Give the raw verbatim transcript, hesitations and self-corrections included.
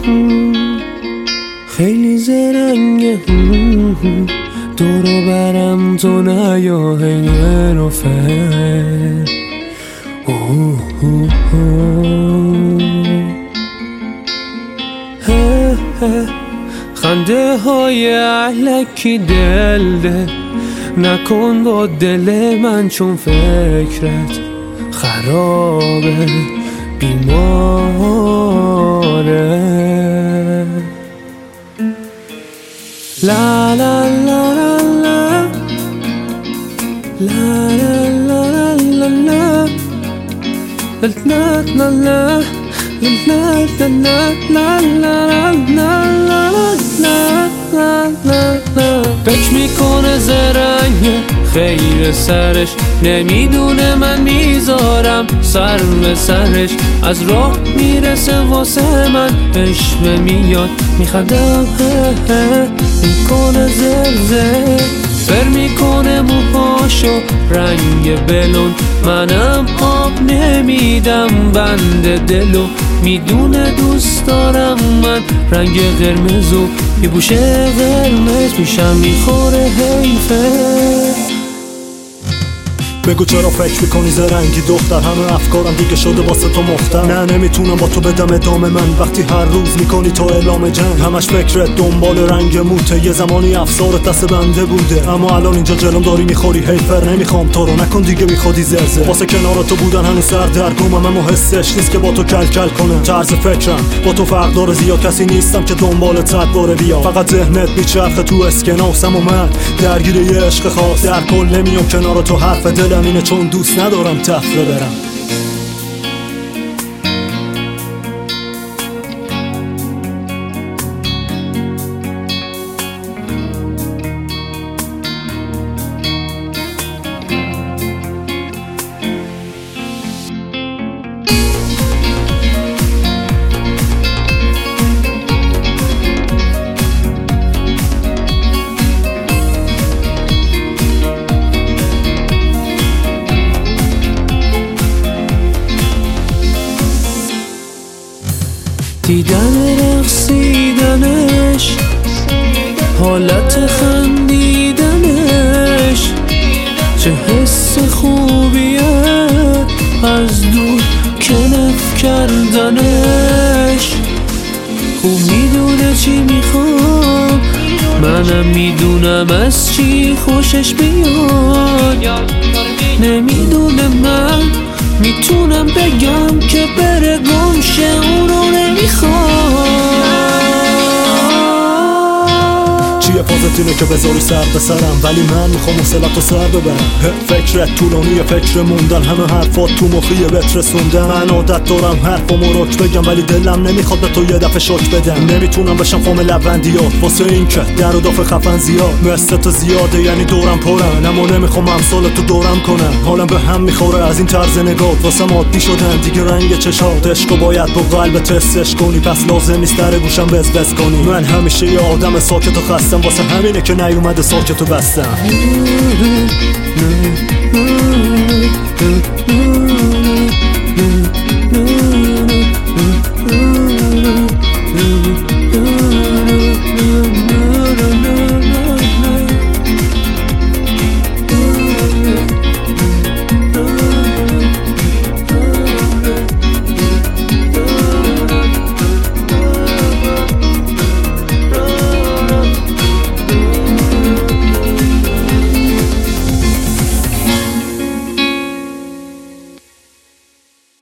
خیلی زرنگه دورو برم تو نیا هی نروفه خنده های علکی دل ده نکن با دل من چون فکرت خرابه بیماره لا لا لا لا لا لا لا لا لا لا لا لا فکر میکنه زرنگه خیر سرش نمیدونه من میذارم سر به سرش از راه میرسه واسه من چشمه میاد میخندم میکنه زرزه فر میکنه موهاشو رنگ بلون منم آب نمیدم بند دلو میدونه دوست دارم من رنگ قرمزو یه بوشه قرمز میشم میخوره حیفه بگو چرا فکر میکنی زرنگی دختر همه افکارم دیگه شده واسه تو مختر نه نمیتونم با تو بدم ادامه من وقتی هر روز میکنی تو اعلام جنگ همش فکرت دنبال رنگ موته یه زمانی افسارت دست بنده بوده اما الان اینجا جلوم داری میخوری حیفر نمیخوام تو رو نکن دیگه میخوادی زرزه واسه کنار تو بودن هنوز سردرگمم اما حسش نیست که با تو کل کل کنم طرز فکرم با تو فرق داره زیاد کسی نیستم که دنبالت صد باره بیا فقط ذهنت میچرخه تو اسکناسم و من درگیر یه عشق خاص در کل نمیام کنار تو حرف دل اینه چون دوست ندارم تفره برم دیدن رقصیدنش حالت خندیدنش چه حس خوبیه از دور کنف کردنش خوب میدونه چی میخوام منم میدونم از چی خوشش بیاد نمیدونه من میتونم بگم که بره گم شه اونو نمیخوام چیه فازت اینه که بذاری سر به سرم ولی من میخوام حوصله‌تو سر ببرم فکرت طولانیه فکر موندن همه حرفات تو مخیه بهت رسوندن من عادت دارم حرفامو رک بگم ولی دلم نمیخواد به تو یه دفعه شوک بدم نمیتونم بشم فام لبندیات واسه این که در و دافع خفن زیاد مثل تو زیاده یعنی دورم پرن اما نمیخوام امثال تو دورم کنم حالم به هم میخوره از این طرز نگات واسه عادی شدن دیگه رنگ چشات عشقو باید با قلب تستش کنی پس لازم نیست در گوشم بز بز کنی من همیشه یه آدم ساکت و خستم واسه همینه که نیومده ساکتو بستم Mm-hmm.